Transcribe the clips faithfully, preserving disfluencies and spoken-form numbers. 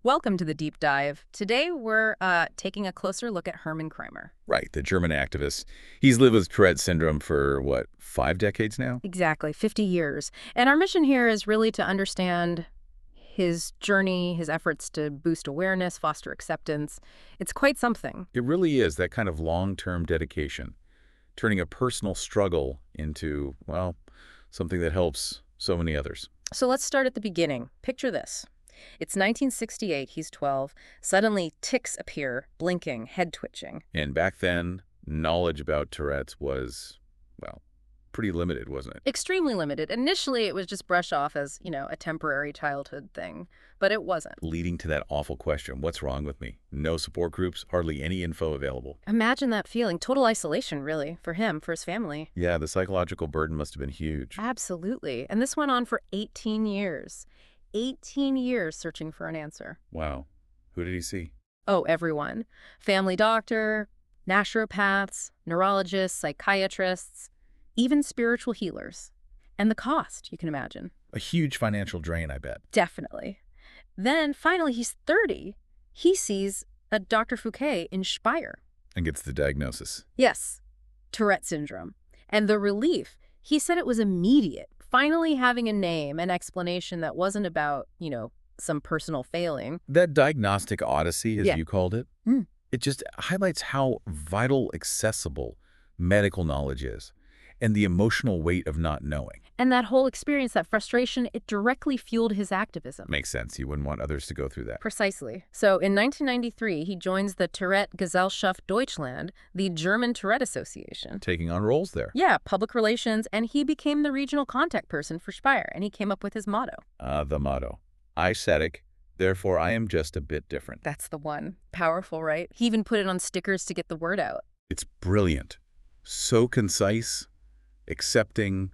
Welcome to the deep dive. Today we're uh, taking a closer look at Hermann Kramer. Right, the German activist. He's lived with Tourette syndrome for, what, five decades now? Exactly, fifty years. And our mission here is really to understand his journey, his efforts to boost awareness, foster acceptance. It's quite something. It really is that kind of long-term dedication, turning a personal struggle into, well, something that helps so many others. So let's start at the beginning. Picture this. It's nineteen sixty-eight, he's twelve. Suddenly, tics appear, blinking, head twitching. And back then, knowledge about Tourette's was, well, pretty limited, wasn't it? Extremely limited. Initially, it was just brushed off as, you know, a temporary childhood thing, but it wasn't. Leading to that awful question, what's wrong with me? No support groups, hardly any info available. Imagine that feeling. Total isolation, really, for him, for his family. Yeah, the psychological burden must have been huge. Absolutely. And this went on for eighteen years. eighteen years searching for an answer. Wow. Who did he see? Oh, everyone. Family doctor, naturopaths, neurologists, psychiatrists, even spiritual healers. And the cost, you can imagine. A huge financial drain, I bet. Definitely. Then, finally, he's thirty. He sees a Doctor Fouquet in Speyer. And gets the diagnosis. Yes, Tourette syndrome. And the relief, he said it was immediate. Finally having a name, an explanation that wasn't about, you know, some personal failing. That diagnostic odyssey, as Yeah. you called it, Mm. it just highlights how vital, accessible medical knowledge is and the emotional weight of not knowing. And that whole experience, that frustration, it directly fueled his activism. Makes sense. You wouldn't want others to go through that. Precisely. So in nineteen ninety-three, he joins the Tourette Gesellschaft Deutschland, the German Tourette Association. Taking on roles there. Yeah, public relations, and he became the regional contact person for Speyer, and he came up with his motto. Uh, the motto. I said it, therefore I am just a bit different. That's the one. Powerful, right? He even put it on stickers to get the word out. It's brilliant. So concise, accepting,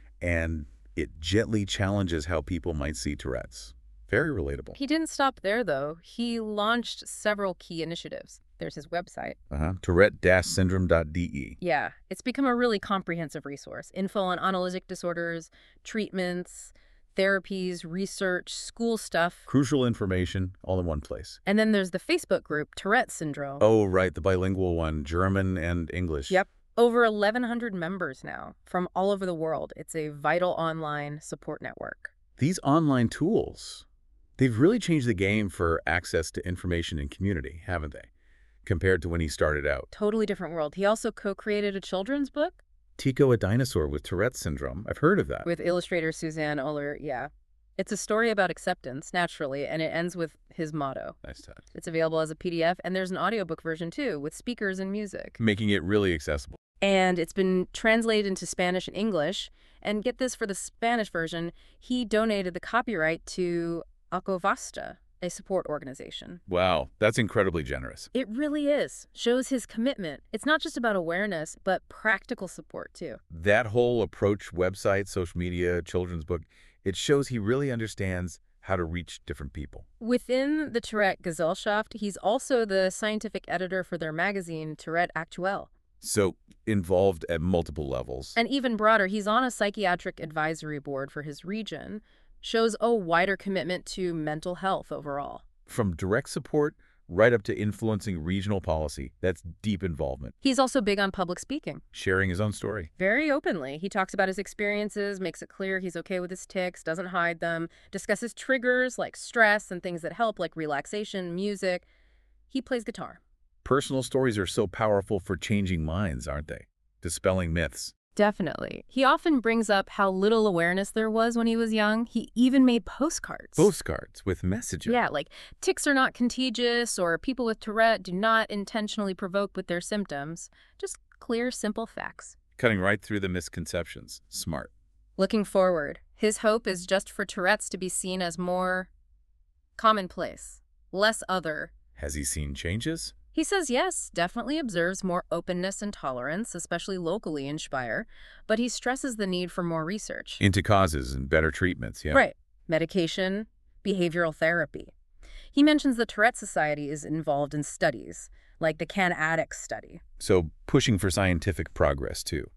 and it gently challenges how people might see Tourette's. Very relatable. He didn't stop there, though. He launched several key initiatives. There's his website. Uh-huh. Tourette syndrome dot D E. Yeah, it's become a really comprehensive resource. Info on autolytic disorders, treatments, therapies, research, school stuff. Crucial information all in one place. And then there's the Facebook group, Tourette Syndrome. Oh, right, the bilingual one, German and English. Yep. Over eleven hundred members now from all over the world. It's a vital online support network. These online tools, they've really changed the game for access to information and community, haven't they? Compared to when he started out. Totally different world. He also co-created a children's book Tico, a dinosaur with Tourette's syndrome. I've heard of that. with illustrator Suzanne Oller. Yeah. It's a story about acceptance, naturally, and it ends with his motto. Nice touch. It's available as a P D F, and there's an audiobook version, too, with speakers and music. Making it really accessible. And it's been translated into Spanish and English. And get this, for the Spanish version, he donated the copyright to Acovasta, a support organization. Wow, that's incredibly generous. It really is. Shows his commitment. It's not just about awareness, but practical support, too. That whole approach, website, social media, children's book, it shows he really understands how to reach different people. Within the Tourette Gesellschaft, he's also the scientific editor for their magazine, Tourette Actuel. So involved at multiple levels. And even broader, he's on a psychiatric advisory board for his region. Shows a wider commitment to mental health overall. From direct support right up to influencing regional policy, that's deep involvement. He's also big on public speaking. Sharing his own story. Very openly. He talks about his experiences, makes it clear he's okay with his tics, doesn't hide them, discusses triggers like stress and things that help like relaxation, music. He plays guitar. Personal stories are so powerful for changing minds, aren't they? Dispelling myths. Definitely. He often brings up how little awareness there was when he was young. He even made postcards. Postcards with messages. Yeah, like tics are not contagious, or people with Tourette do not intentionally provoke with their symptoms. Just clear, simple facts. Cutting right through the misconceptions. Smart. Looking forward, his hope is just for Tourette's to be seen as more commonplace, less other. Has he seen changes? He says yes, definitely observes more openness and tolerance, especially locally in Speyer, but he stresses the need for more research. Into causes and better treatments, yeah. Right. Medication, behavioral therapy. He mentions the Tourette Society is involved in studies, like the Can Addicts study. So pushing for scientific progress, too.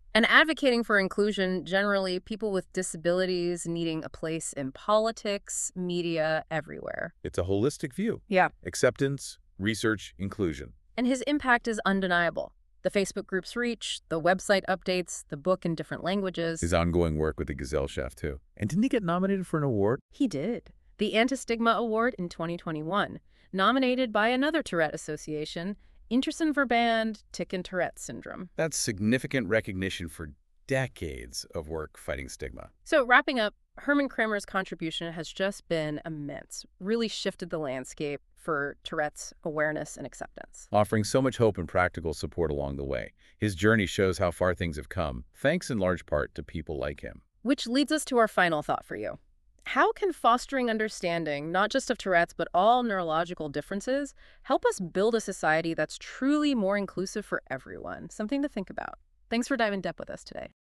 And advocating for inclusion, generally, people with disabilities needing a place in politics, media, everywhere. It's a holistic view. Yeah. Acceptance, research, inclusion. And his impact is undeniable. The Facebook group's reach, the website updates, the book in different languages. His ongoing work with the Gesellschaft, too. And didn't he get nominated for an award? He did. The Anti-Stigma Award in twenty twenty-one, nominated by another Tourette association, Interson-Verband Tic and Tourette Syndrome. That's significant recognition for decades of work fighting stigma. So wrapping up, Herman Kramer's contribution has just been immense, really shifted the landscape for Tourette's awareness and acceptance. Offering so much hope and practical support along the way. His journey shows how far things have come, thanks in large part to people like him. Which leads us to our final thought for you. How can fostering understanding, not just of Tourette's, but all neurological differences, help us build a society that's truly more inclusive for everyone? Something to think about. Thanks for diving deep with us today.